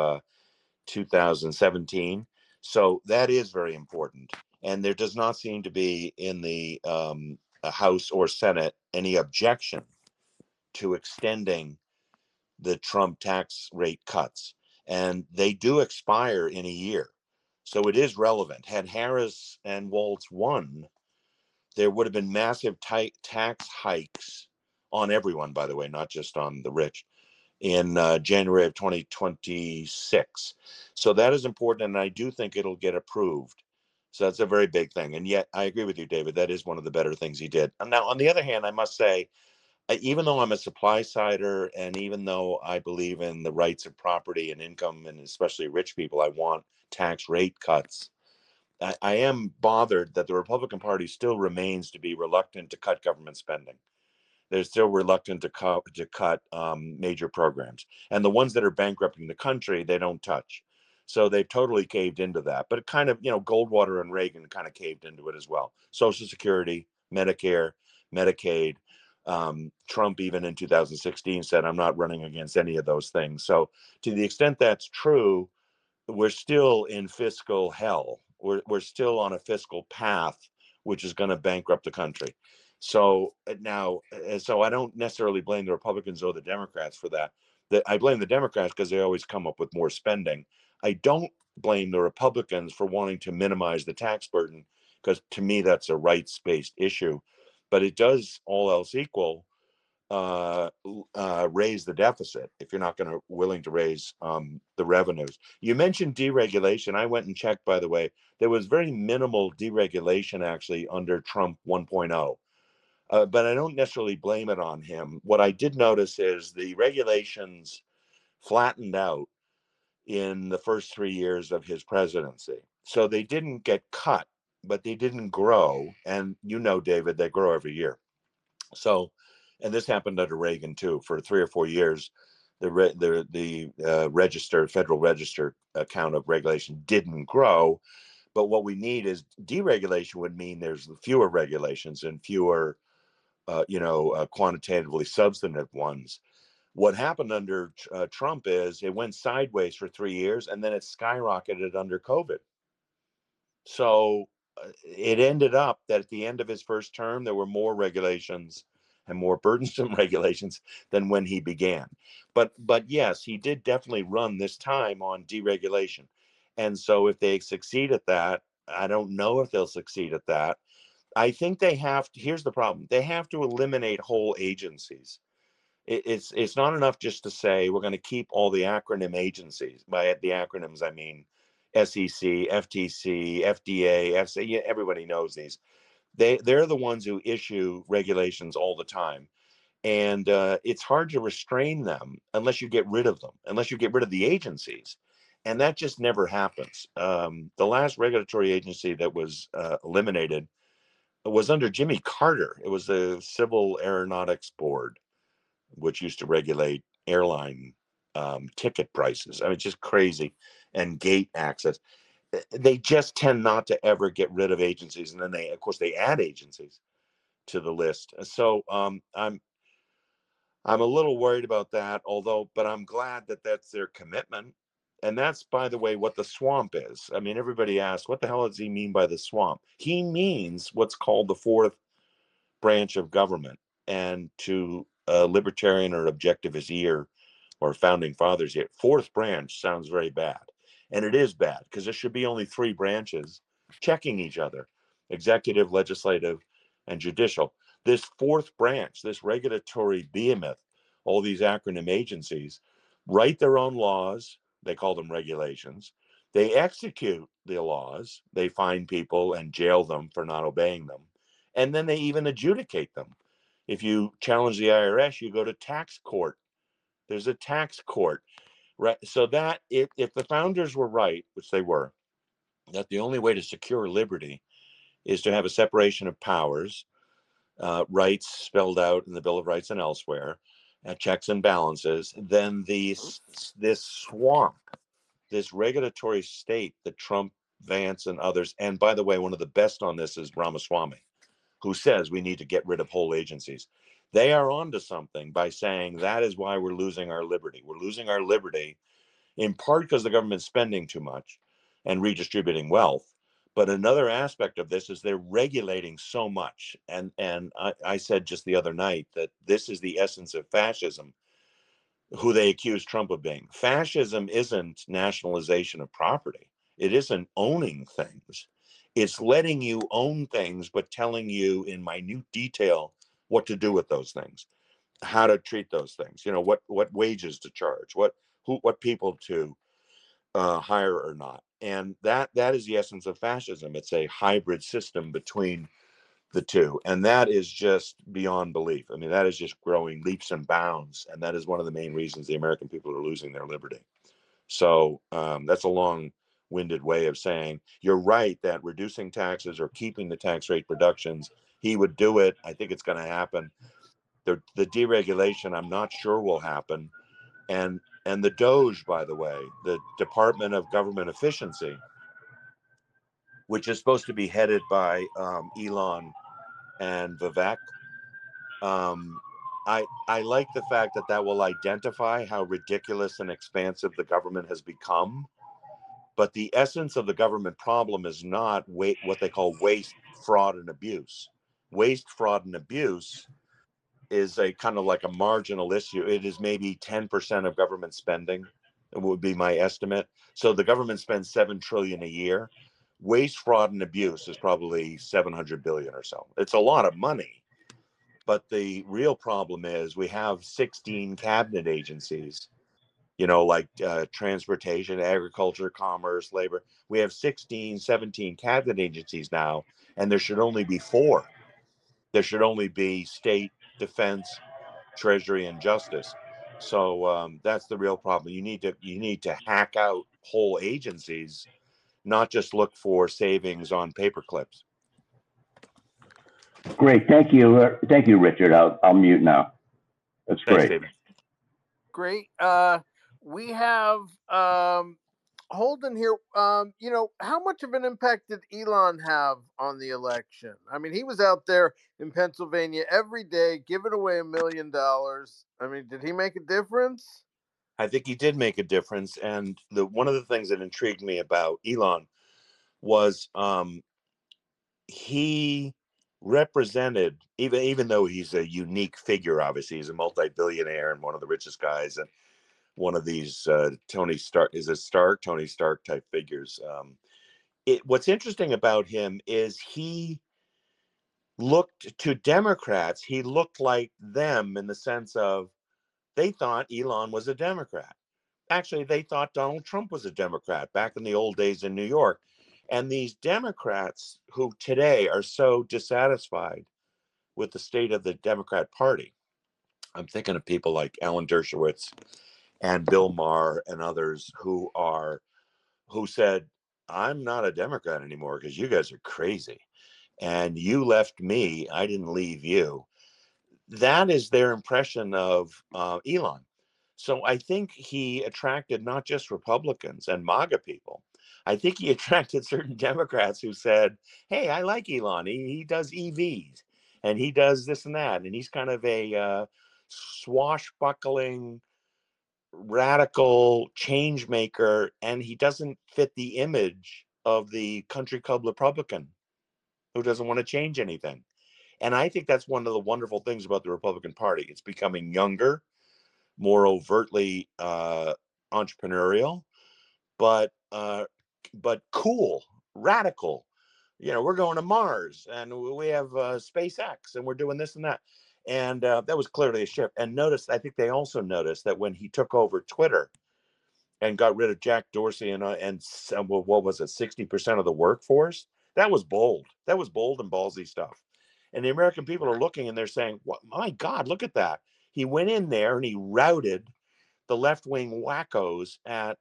2017. So that is very important. And there does not seem to be in the House or Senate any objection to extending the Trump tax rate cuts. And they do expire in a year. So it is relevant. Had Harris and Walz won, there would have been massive tax hikes on everyone, by the way, not just on the rich, in January of 2026. So that is important, and I do think it'll get approved. So that's a very big thing. And yet, I agree with you, David, that is one of the better things he did. And now, on the other hand, I must say, even though I'm a supply sider, and even though I believe in the rights of property and income, and especially rich people, I want tax rate cuts. I am bothered that the Republican Party still remains to be reluctant to cut government spending. They're still reluctant to cut major programs, and the ones that are bankrupting the country, they don't touch. So they've totally caved into that. But it kind of, Goldwater and Reagan kind of caved into it as well. Social Security, Medicare, Medicaid. Trump, even in 2016, said, "I'm not running against any of those things." So to the extent that's true, we're still in fiscal hell. We're still on a fiscal path, which is going to bankrupt the country. So now, so I don't necessarily blame the Republicans or the Democrats for that. I blame the Democrats because they always come up with more spending. I don't blame the Republicans for wanting to minimize the tax burden, because to me that's a rights-based issue. But it does, all else equal, raise the deficit if you're not going to willing to raise the revenues. You mentioned deregulation. I went and checked, by the way. There was very minimal deregulation actually under Trump 1.0. But I don't necessarily blame it on him. What I did notice is the regulations flattened out in the first 3 years of his presidency. So they didn't get cut, but they didn't grow. And David, they grow every year. So, and this happened under Reagan too. For 3 or 4 years, the Federal Register account of regulation didn't grow. But what we need is deregulation would mean there's fewer regulations and fewer, quantitatively substantive ones. What happened under Trump is it went sideways for 3 years, and then it skyrocketed under COVID. So it ended up that at the end of his first term, there were more regulations and more burdensome regulations than when he began. But yes, he did definitely run this time on deregulation. And so if they succeed at that, I don't know if they'll succeed at that. I think they have to, here's the problem. They have to eliminate whole agencies. It's not enough just to say we're going to keep all the acronym agencies. By the acronyms, I mean SEC, FTC, FDA, FCA. Yeah, everybody knows these. They're the ones who issue regulations all the time, and it's hard to restrain them unless you get rid of them, unless you get rid of the agencies, and that just never happens. The last regulatory agency that was eliminated was under Jimmy Carter. It was the Civil Aeronautics Board, which used to regulate airline ticket prices. I mean, just crazy, and gate access. They just tend not to ever get rid of agencies, and then they, of course, they add agencies to the list. So I'm a little worried about that. But I'm glad that that's their commitment. And that's, by the way, what the swamp is. I mean, everybody asks, what the hell does he mean by the swamp? He means what's called the fourth branch of government. And to a libertarian or objectivist ear or founding fathers ear, fourth branch sounds very bad. And it is bad because there should be only three branches checking each other: executive, legislative, and judicial. This fourth branch, this regulatory behemoth, all these acronym agencies, write their own laws. They call them regulations. They execute the laws. They fine people and jail them for not obeying them. And then they even adjudicate them. If you challenge the IRS, you go to tax court. There's a tax court, right? So that if the founders were right, which they were, that the only way to secure liberty is to have a separation of powers, rights spelled out in the Bill of Rights and elsewhere, checks and balances, then this swamp, this regulatory state that Trump, Vance, and others, and by the way, one of the best on this is Ramaswamy, who says we need to get rid of whole agencies. They are onto something by saying that is why we're losing our liberty. We're losing our liberty in part because the government's spending too much and redistributing wealth. But another aspect of this is they're regulating so much. And I said just the other night that this is the essence of fascism, who they accuse Trump of being. Fascism isn't nationalization of property. It isn't owning things. It's letting you own things, but telling you in minute detail what to do with those things, how to treat those things, what wages to charge, what people to hire or not. And that is the essence of fascism. It's a hybrid system between the two, and that is just beyond belief. I mean, that is just growing leaps and bounds, and that is one of the main reasons the American people are losing their liberty. So that's a long-winded way of saying you're right that reducing taxes or keeping the tax rate reductions, he would do it. I think it's going to happen. The deregulation, I'm not sure will happen. And the DOGE, by the way, the Department of Government Efficiency, which is supposed to be headed by Elon and Vivek. I like the fact that will identify how ridiculous and expansive the government has become. But the essence of the government problem is not what they call waste, fraud, and abuse. Waste, fraud, and abuse is a kind of like a marginal issue. It is maybe 10% of government spending. It would be my estimate. So the government spends $7 trillion a year. Waste, fraud, and abuse is probably 700 billion or so. It's a lot of money. But the real problem is we have 16 cabinet agencies, like transportation, agriculture, commerce, labor. We have 16, 17 cabinet agencies now, and there should only be 4. There should only be state, defense, treasury, and justice. So that's the real problem. You need to hack out whole agencies, not just look for savings on paper clips. Great, thank you, Richard. I'll mute now. That's Thanks, great. David. Great. We have Holden here. How much of an impact did Elon have on the election? I mean, he was out there in Pennsylvania every day giving away $1 million. I mean, did he make a difference? I think he did make a difference. And one of the things that intrigued me about Elon was he represented, even though he's a unique figure, obviously he's a multi-billionaire and one of the richest guys, and one of these Tony Stark type figures. What's interesting about him is he looked to Democrats. He looked like them in the sense of they thought Elon was a Democrat. Actually, they thought Donald Trump was a Democrat back in the old days in New York. And these Democrats who today are so dissatisfied with the state of the Democrat Party, I'm thinking of people like Alan Dershowitz and Bill Maher and others who said, I'm not a Democrat anymore because you guys are crazy. And you left me, I didn't leave you. That is their impression of Elon. So I think he attracted not just Republicans and MAGA people. I think he attracted certain Democrats who said, hey, I like Elon. He does EVs and he does this and that. And he's kind of a swashbuckling, radical change maker. And he doesn't fit the image of the country club Republican who doesn't want to change anything. And I think that's one of the wonderful things about the Republican Party. It's becoming younger, more overtly entrepreneurial, but cool, radical. You know, we're going to Mars, and we have SpaceX, and we're doing this and that. And that was clearly a shift. And I think they also noticed that when he took over Twitter and got rid of Jack Dorsey and what was it, 60% of the workforce? That was bold. That was bold and ballsy stuff. And the American people are looking and they're saying, "What? My God, look at that!" He went in there and he routed the left-wing wackos at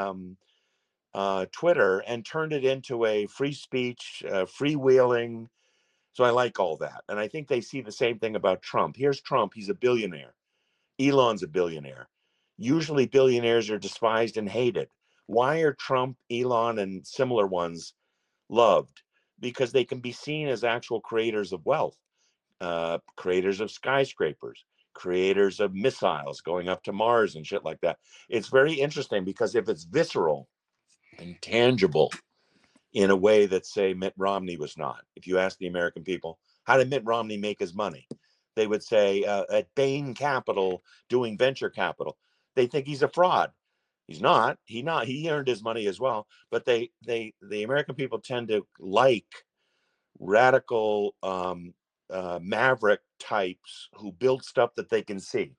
Twitter and turned it into a free speech, freewheeling. So I like all that, and I think they see the same thing about Trump. Here's Trump; he's a billionaire. Elon's a billionaire. Usually, billionaires are despised and hated. Why are Trump, Elon, and similar ones loved? Because they can be seen as actual creators of wealth. Creators of skyscrapers, creators of missiles going up to Mars and shit like that. It's very interesting because if it's visceral and tangible in a way that, say, Mitt Romney was not, if you ask the American people, how did Mitt Romney make his money? They would say at Bain Capital doing venture capital. They think he's a fraud. He's not. He earned his money as well. But the American people tend to like radical maverick types who build stuff that they can see.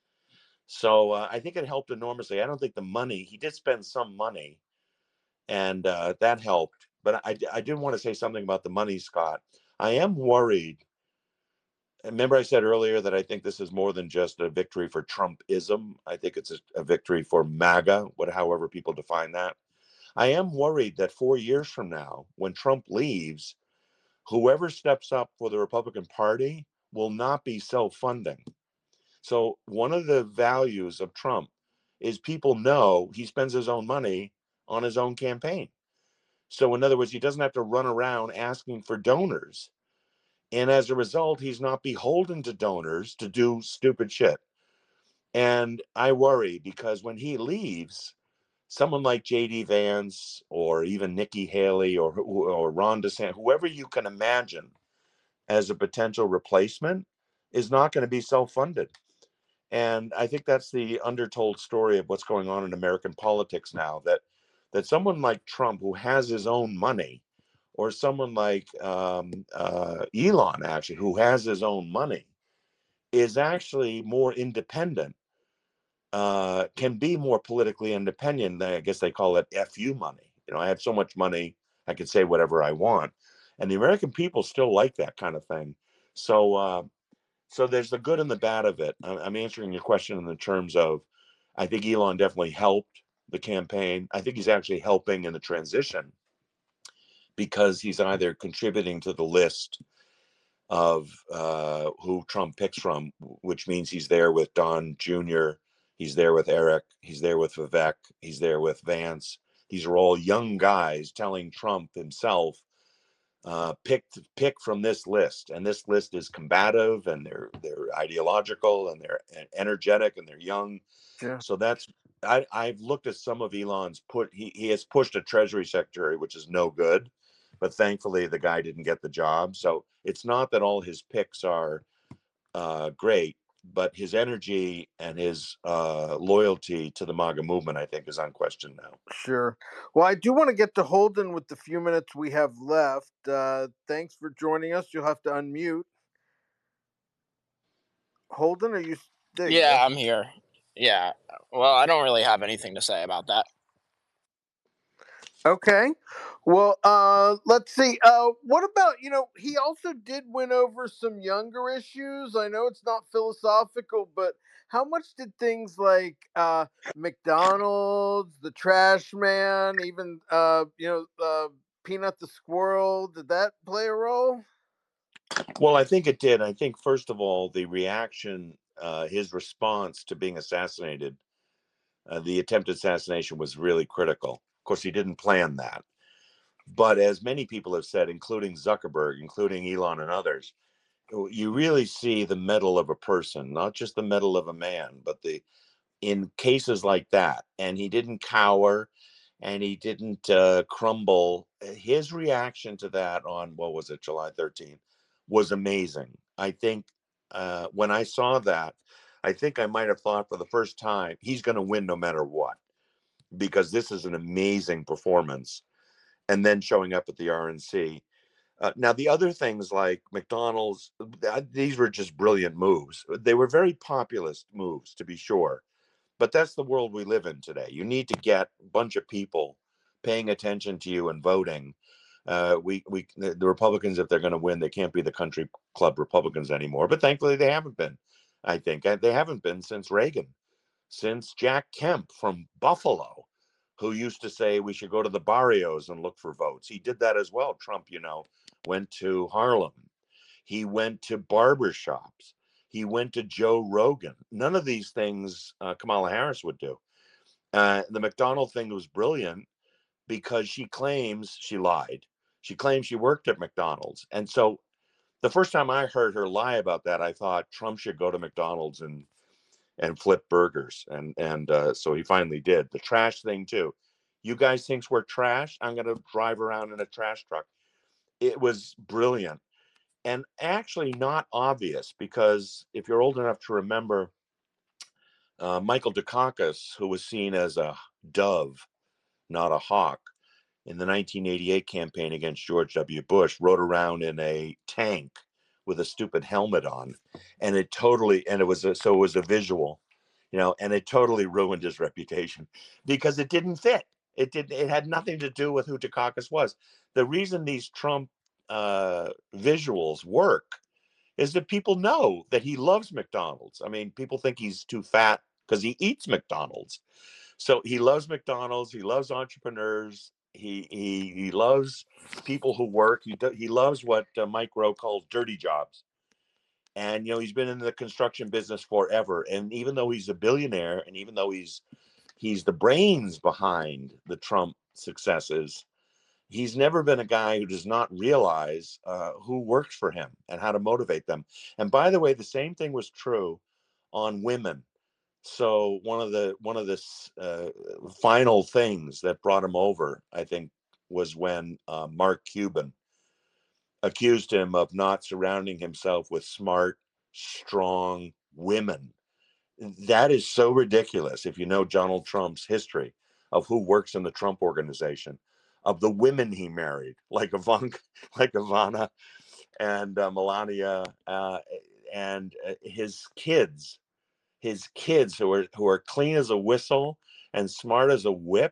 So I think it helped enormously. I don't think the money, he did spend some money, and that helped. But I did want to say something about the money, Scott. I am worried. Remember, I said earlier that I think this is more than just a victory for Trumpism. I think it's a victory for MAGA, however people define that. I am worried that 4 years from now, when Trump leaves, whoever steps up for the Republican Party will not be self-funding. So one of the values of Trump is people know he spends his own money on his own campaign. So in other words, he doesn't have to run around asking for donors. And as a result, he's not beholden to donors to do stupid shit. And I worry because when he leaves, someone like J.D. Vance or even Nikki Haley or Ron DeSantis, whoever you can imagine as a potential replacement, is not going to be self-funded. And I think that's the undertold story of what's going on in American politics now, that someone like Trump, who has his own money, or someone like Elon, actually, who has his own money, is actually more independent, can be more politically independent. I guess they call it FU money. You know, I have so much money, I can say whatever I want. And the American people still like that kind of thing. So, so there's the good and the bad of it. I'm answering your question in the terms of, I think Elon definitely helped the campaign. I think he's actually helping in the transition because he's either contributing to the list of who Trump picks from, which means he's there with Don Jr., he's there with Eric, he's there with Vivek, he's there with Vance. These are all young guys telling Trump himself, pick from this list, and this list is combative, and they're ideological, and they're energetic, and they're young. Yeah. So that's I've looked at some of Elon's he has pushed a Treasury Secretary, which is no good, but thankfully the guy didn't get the job. So it's not that all his picks are great, but his energy and his loyalty to the MAGA movement, I think, is unquestioned now. Sure. Well, I do want to get to Holden with the few minutes we have left. Thanks for joining us. You'll have to unmute. Holden, are you there? You Yeah, go. I'm here. Yeah. Well, I don't really have anything to say about that. Okay. Well, let's see. What about, he also did win over some younger issues. I know it's not philosophical, but how much did things like McDonald's, the trash man, even Peanut the squirrel, did that play a role? Well, I think it did. I think, first of all, the reaction, his response to being assassinated, the attempted assassination was really critical. Of course, he didn't plan that. But as many people have said, including Zuckerberg, including Elon and others, you really see the mettle of a person, not just the mettle of a man, but in cases like that. And he didn't cower and he didn't crumble. His reaction to that on, what was it, July 13th, was amazing. I think when I saw that, I think I might have thought for the first time, he's going to win no matter what, because this is an amazing performance. And then showing up at the RNC. Now, the other things like McDonald's, these were just brilliant moves. They were very populist moves, to be sure. But that's the world we live in today. You need to get a bunch of people paying attention to you and voting. The Republicans, if they're going to win, they can't be the country club Republicans anymore. But thankfully, they haven't been. I think they haven't been since Reagan, since Jack Kemp from Buffalo, who used to say we should go to the barrios and look for votes. He did that as well. Trump, went to Harlem. He went to barbershops. He went to Joe Rogan. None of these things Kamala Harris would do. The McDonald thing was brilliant because she claims she lied. She claims she worked at McDonald's. And so the first time I heard her lie about that, I thought Trump should go to McDonald's and flip burgers. And so he finally did. The trash thing too. You guys think we're trash? I'm going to drive around in a trash truck. It was brilliant and actually not obvious, because if you're old enough to remember, Michael Dukakis, who was seen as a dove, not a hawk, in the 1988 campaign against George W. Bush, rode around in a tank with a stupid helmet on, and it was a visual, and it totally ruined his reputation because it didn't fit. It had nothing to do with who Dukakis was. The reason these Trump visuals work is that people know that he loves McDonald's. I mean, people think he's too fat because he eats McDonald's. So he loves McDonald's. He loves entrepreneurs. He loves people who work. He loves what Mike Rowe calls dirty jobs. And he's been in the construction business forever. And even though he's a billionaire, and even though he's the brains behind the Trump successes, he's never been a guy who does not realize who works for him and how to motivate them. And by the way, the same thing was true on women. So one of the final things that brought him over, I think, was when Mark Cuban accused him of not surrounding himself with smart, strong women. That is so ridiculous if you know Donald Trump's history of who works in the Trump organization, of the women he married, like Ivana and Melania, and his kids who are clean as a whistle and smart as a whip.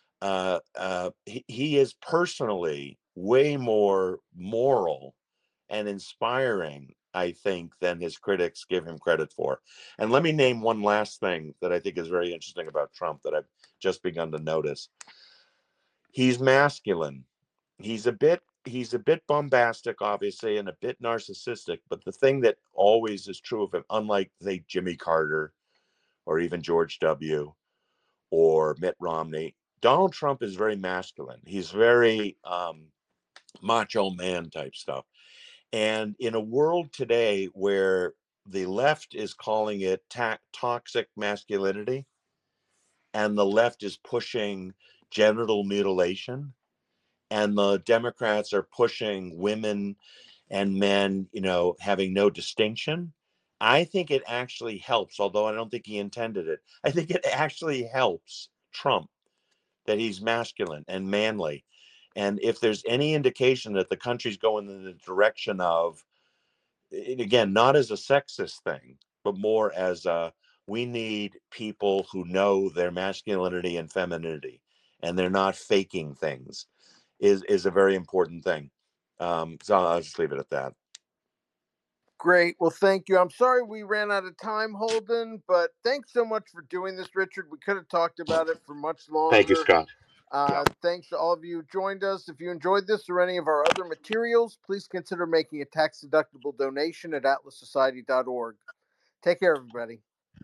He is personally way more moral and inspiring, I think, than his critics give him credit for. And let me name one last thing that I think is very interesting about Trump that I've just begun to notice. He's masculine. He's a bit bombastic, obviously, and a bit narcissistic. But the thing that always is true of him, unlike, say, Jimmy Carter or even George W. or Mitt Romney, Donald Trump is very masculine. He's very macho man type stuff. And in a world today where the left is calling it toxic masculinity, and the left is pushing genital mutilation and the Democrats are pushing women and men, having no distinction, I think it actually helps, although I don't think he intended it. I think it actually helps Trump that he's masculine and manly. And if there's any indication that the country's going in the direction of, again, not as a sexist thing, but more as we need people who know their masculinity and femininity, and they're not faking things, is a very important thing. So I'll just leave it at that. Great. Well, thank you. I'm sorry we ran out of time, Holden, but thanks so much for doing this, Richard. We could have talked about it for much longer. Thank you, Scott. Yeah. Thanks to all of you who joined us. If you enjoyed this or any of our other materials, please consider making a tax-deductible donation at atlassociety.org. Take care, everybody.